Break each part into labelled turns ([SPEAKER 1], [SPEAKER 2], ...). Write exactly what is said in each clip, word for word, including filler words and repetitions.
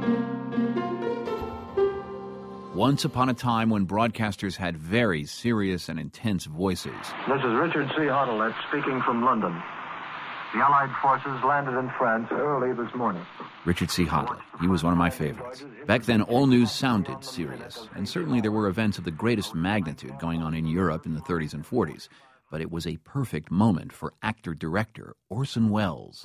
[SPEAKER 1] Once upon a time when broadcasters had very serious and intense voices.
[SPEAKER 2] This is Richard C. Hautelet speaking from London. The Allied forces landed in France early this morning.
[SPEAKER 1] Richard C. Hautelet. He was one of my favorites. Back then, all news sounded serious, and certainly there were events of the greatest magnitude going on in Europe in the thirties and forties. But it was a perfect moment for actor-director Orson Welles.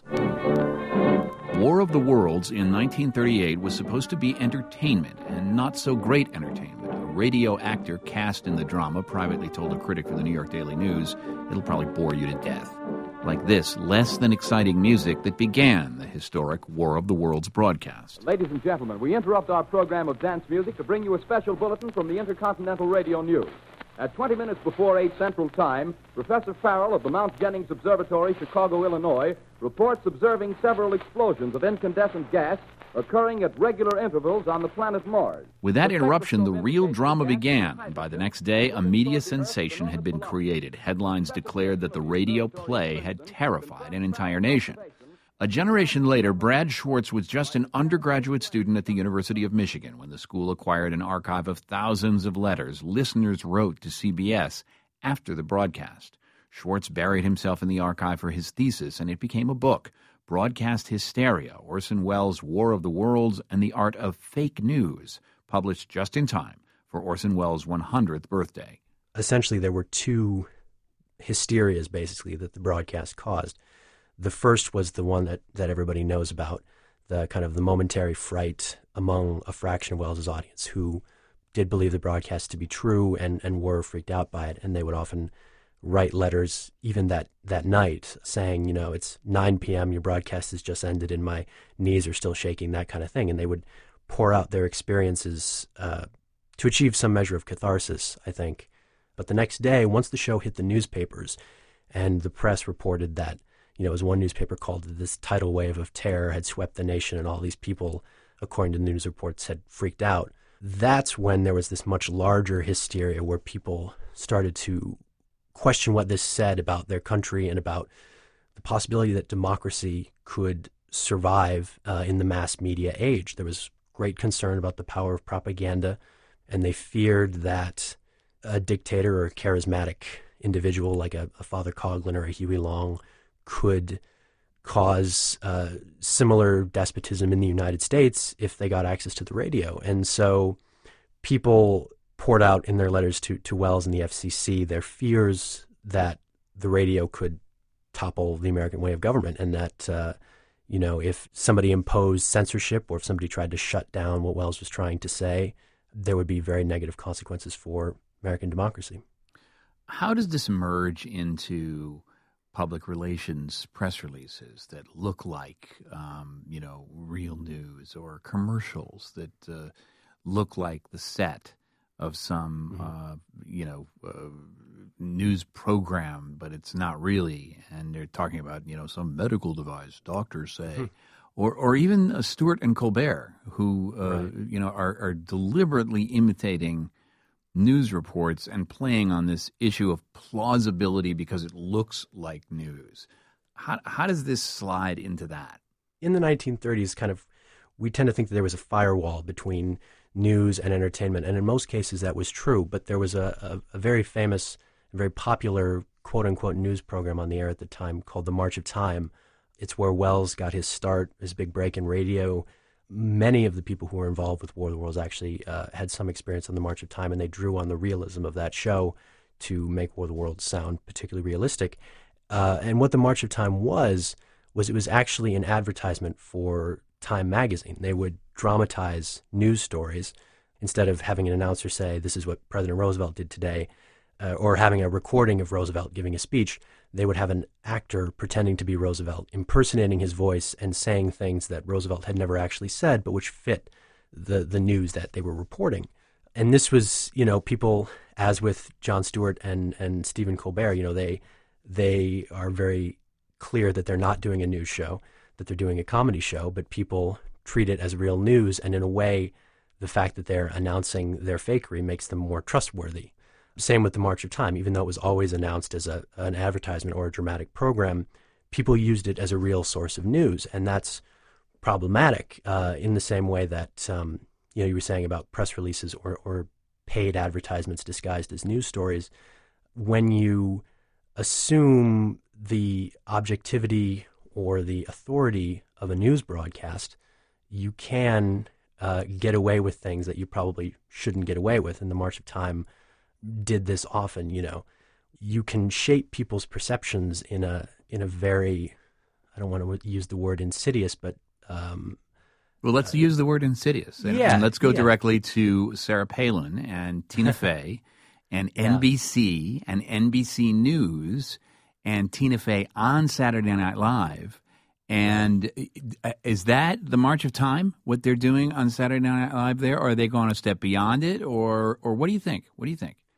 [SPEAKER 1] War of the Worlds in nineteen thirty-eight was supposed to be entertainment, and not so great entertainment. A radio actor cast in the drama privately told a critic for the New York Daily News, "It'll probably bore you to death." Like this less than exciting music that began the historic War of the Worlds broadcast.
[SPEAKER 3] Ladies and gentlemen, we interrupt our program of dance music to bring you a special bulletin from the Intercontinental Radio News. At twenty minutes before eight Central Time, Professor Farrell of the Mount Jennings Observatory, Chicago, Illinois, reports observing several explosions of incandescent gas occurring at regular intervals on the planet Mars.
[SPEAKER 1] With that interruption, the real drama began, and by the next day, a media sensation had been created. Headlines declared that the radio play had terrified an entire nation. A generation later, Brad Schwartz was just an undergraduate student at the University of Michigan when the school acquired an archive of thousands of letters listeners wrote to C B S after the broadcast. Schwartz buried himself in the archive for his thesis, and it became a book, Broadcast Hysteria, Orson Welles' War of the Worlds and the Art of Fake News, published just in time for Orson Welles' one hundredth birthday.
[SPEAKER 4] Essentially, there were two hysterias, basically, that the broadcast caused. The first was the one that, that everybody knows about, the kind of the momentary fright among a fraction of Welles' audience who did believe the broadcast to be true and, and were freaked out by it. And they would often write letters even that, that night saying, you know, it's nine p.m., your broadcast has just ended and my knees are still shaking, that kind of thing. And they would pour out their experiences uh, to achieve some measure of catharsis, I think. But the next day, once the show hit the newspapers and the press reported that, you know, as one newspaper called it, this tidal wave of terror had swept the nation and all these people, according to the news reports, had freaked out. That's when there was this much larger hysteria where people started to question what this said about their country and about the possibility that democracy could survive uh, in the mass media age. There was great concern about the power of propaganda, and they feared that a dictator or a charismatic individual like a, a Father Coughlin or a Huey Long could cause uh, similar despotism in the United States if they got access to the radio. And so people poured out in their letters to, to Welles and the F C C their fears that the radio could topple the American way of government, and that, uh, you know, if somebody imposed censorship or if somebody tried to shut down what Welles was trying to say, there would be very negative consequences for American democracy.
[SPEAKER 1] How does this merge into public relations press releases that look like, um, you know, real news, or commercials that uh, look like the set of some, mm-hmm. uh, you know, uh, news program, but it's not really, and they're talking about, you know, some medical device, doctors say, mm-hmm. or or even uh, Stewart and Colbert, who, uh, right. you know, are, are deliberately imitating news reports and playing on this issue of plausibility because it looks like news. How how does this slide into that?
[SPEAKER 4] In the nineteen thirties, kind of, we tend to think that there was a firewall between news and entertainment, and in most cases that was true, but there was a, a, a very famous, very popular quote-unquote news program on the air at the time called The March of Time. It's where Welles got his start, his big break in radio. Many of the people who were involved with War of the Worlds actually uh, had some experience on The March of Time, and they drew on the realism of that show to make War of the Worlds sound particularly realistic. Uh, and what The March of Time was, was it was actually an advertisement for Time magazine. They would dramatize news stories instead of having an announcer say, this is what President Roosevelt did today, uh, or having a recording of Roosevelt giving a speech. They would have an actor pretending to be Roosevelt, impersonating his voice and saying things that Roosevelt had never actually said, but which fit the, the news that they were reporting. And this was, you know, people, as with Jon Stewart and, and Stephen Colbert, you know, they they are very clear that they're not doing a news show, that they're doing a comedy show, but people treat it as real news. And in a way, the fact that they're announcing their fakery makes them more trustworthy. Same with The March of Time. Even though it was always announced as a, an advertisement or a dramatic program, people used it as a real source of news. And that's problematic uh, in the same way that um, you know you were saying about press releases or, or paid advertisements disguised as news stories. When you assume the objectivity or the authority of a news broadcast, you can uh, get away with things that you probably shouldn't get away with. And the March of Time did this often. You know, you can shape people's perceptions in a in a very, I don't want to use the word insidious, but um,
[SPEAKER 1] well, let's uh, use the word insidious. And,
[SPEAKER 4] yeah,
[SPEAKER 1] and let's go
[SPEAKER 4] yeah.
[SPEAKER 1] directly to Sarah Palin and Tina Fey and
[SPEAKER 4] yeah.
[SPEAKER 1] N B C and N B C News and Tina Fey on Saturday Night Live. And is that the March of Time, what they're doing on Saturday Night Live there? Or are they going a step beyond it? Or or what do you think? What do you think?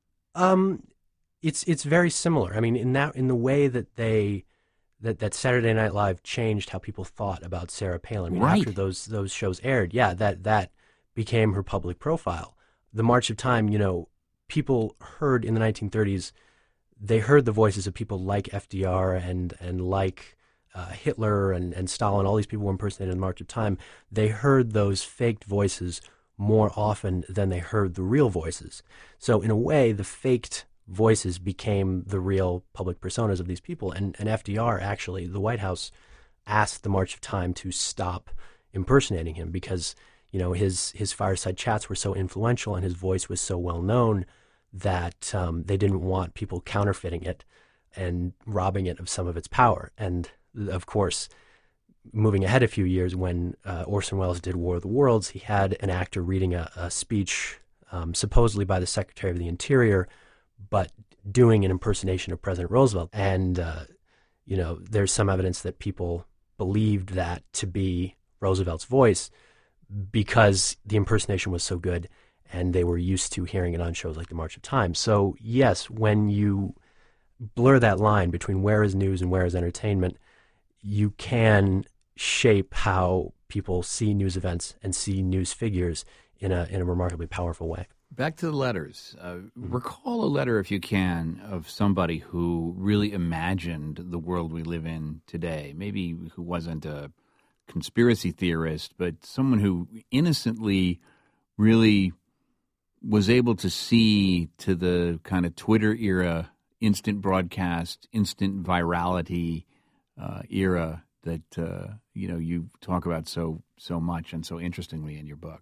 [SPEAKER 4] Um, it's it's very similar. I mean, in that in the way that they that, that Saturday Night Live changed how people thought about Sarah Palin. I mean,
[SPEAKER 1] right.
[SPEAKER 4] After those those shows aired, yeah, that that became her public profile. The March of Time, you know, people heard in the nineteen thirties, they heard the voices of people like F D R and and like uh, Hitler and, and Stalin. All these people were impersonated in the March of Time. They heard those faked voices more often than they heard the real voices. So in a way, the faked voices became the real public personas of these people. And, and F D R, actually, the White House asked the March of Time to stop impersonating him because, you know, his, his fireside chats were so influential and his voice was so well known that um, they didn't want people counterfeiting it and robbing it of some of its power. And of course, moving ahead a few years, when uh, Orson Welles did War of the Worlds, he had an actor reading a, a speech um, supposedly by the Secretary of the Interior, but doing an impersonation of President Roosevelt. And, uh, you know, there's some evidence that people believed that to be Roosevelt's voice because the impersonation was so good and they were used to hearing it on shows like the March of Time. So, yes, when you blur that line between where is news and where is entertainment, you can shape how people see news events and see news figures in a in a remarkably powerful way.
[SPEAKER 1] Back to the letters. Uh, recall a letter, if you can, of somebody who really imagined the world we live in today. Maybe who wasn't a conspiracy theorist, but someone who innocently really was able to see to the kind of Twitter era, instant broadcast, instant virality uh, era that uh, you know you talk about so so much and so interestingly in your book.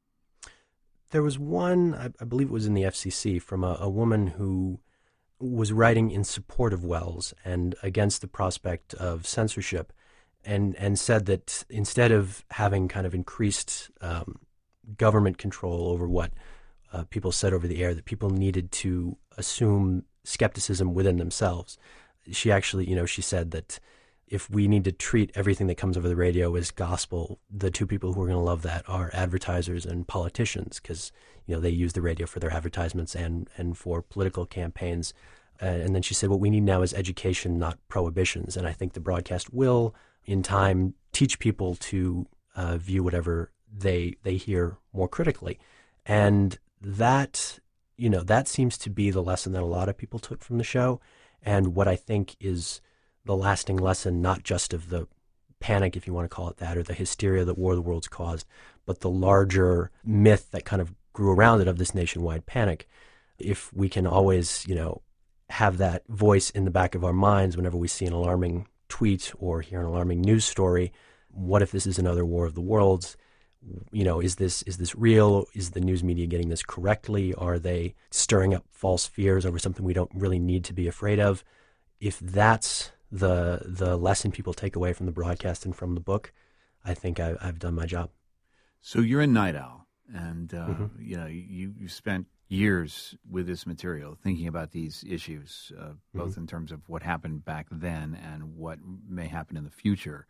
[SPEAKER 4] There was one, I, I believe it was in the F C C, from a, a woman who was writing in support of Welles and against the prospect of censorship, and and said that instead of having kind of increased um, government control over what uh, people said over the air, that people needed to assume skepticism within themselves. She actually, you know, she said that if we need to treat everything that comes over the radio as gospel, the two people who are going to love that are advertisers and politicians, because, you know, they use the radio for their advertisements and, and for political campaigns. Uh, and then she said, what we need now is education, not prohibitions. And I think the broadcast will, in time, teach people to uh, view whatever they they hear more critically. And that, you know, that seems to be the lesson that a lot of people took from the show, and what I think is the lasting lesson, not just of the panic, if you want to call it that, or the hysteria that War of the Worlds caused, but the larger myth that kind of grew around it of this nationwide panic. If we can always, you know, have that voice in the back of our minds whenever we see an alarming tweet or hear an alarming news story, what if this is another War of the Worlds? You know, is this is this real? Is the news media getting this correctly? Are they stirring up false fears over something we don't really need to be afraid of? If that's the the lesson people take away from the broadcast and from the book, I think I, I've done my job.
[SPEAKER 1] So you're a night owl, and uh,
[SPEAKER 4] mm-hmm.
[SPEAKER 1] you know you you spent years with this material, thinking about these issues, uh, both mm-hmm. in terms of what happened back then and what may happen in the future.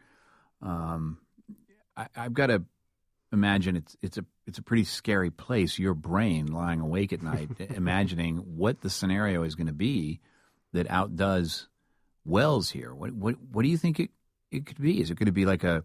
[SPEAKER 1] Um, I, I've got to imagine it's it's a it's a pretty scary place. Your brain lying awake at night, imagining what the scenario is going to be that outdoes Welles here. What what what do you think it, it could be? Is it going to be like a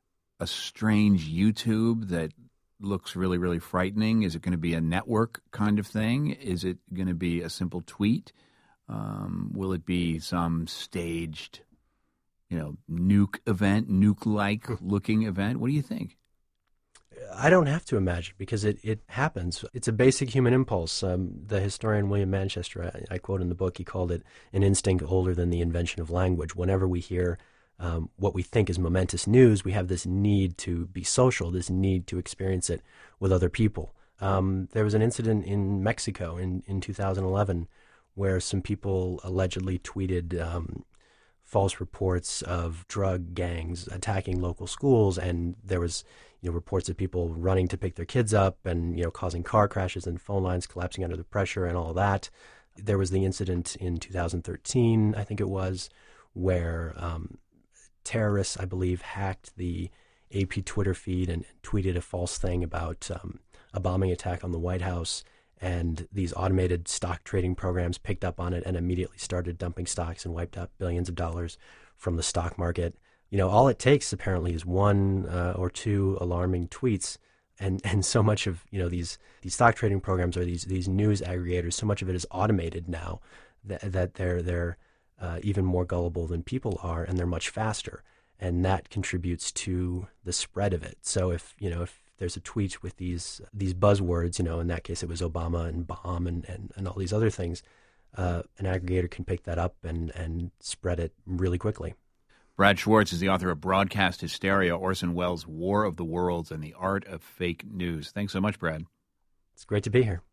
[SPEAKER 1] a strange YouTube that looks really, really frightening? Is it going to be a network kind of thing? Is it going to be a simple tweet? Um, will it be some staged you know, nuke event, nuke-like looking event? What do you think?
[SPEAKER 4] I don't have to imagine because it, it happens. It's a basic human impulse. Um, the historian William Manchester, I, I quote in the book, he called it an instinct older than the invention of language. Whenever we hear um, what we think is momentous news, we have this need to be social, this need to experience it with other people. Um, there was an incident in Mexico in, in two thousand eleven where some people allegedly tweeted um, false reports of drug gangs attacking local schools, and there was you know reports of people running to pick their kids up and you know causing car crashes and phone lines collapsing under the pressure and all that. There was the incident in two thousand thirteen, I think it was, where um, terrorists, I believe, hacked the A P Twitter feed and tweeted a false thing about um, a bombing attack on the White House, and these automated stock trading programs picked up on it and immediately started dumping stocks and wiped out billions of dollars from the stock market. You know, all it takes apparently is one uh, or two alarming tweets, and, and so much of you know these these stock trading programs or these these news aggregators, so much of it is automated now that that they're they're uh, even more gullible than people are, and they're much faster, and that contributes to the spread of it. So if you know if there's a tweet with these these buzzwords, you know, in that case it was Obama and bomb and, and, and all these other things, uh, an aggregator can pick that up and, and spread it really quickly.
[SPEAKER 1] Brad Schwartz is the author of Broadcast Hysteria, Orson Welles' War of the Worlds and the Art of Fake News. Thanks so much, Brad.
[SPEAKER 4] It's great to be here.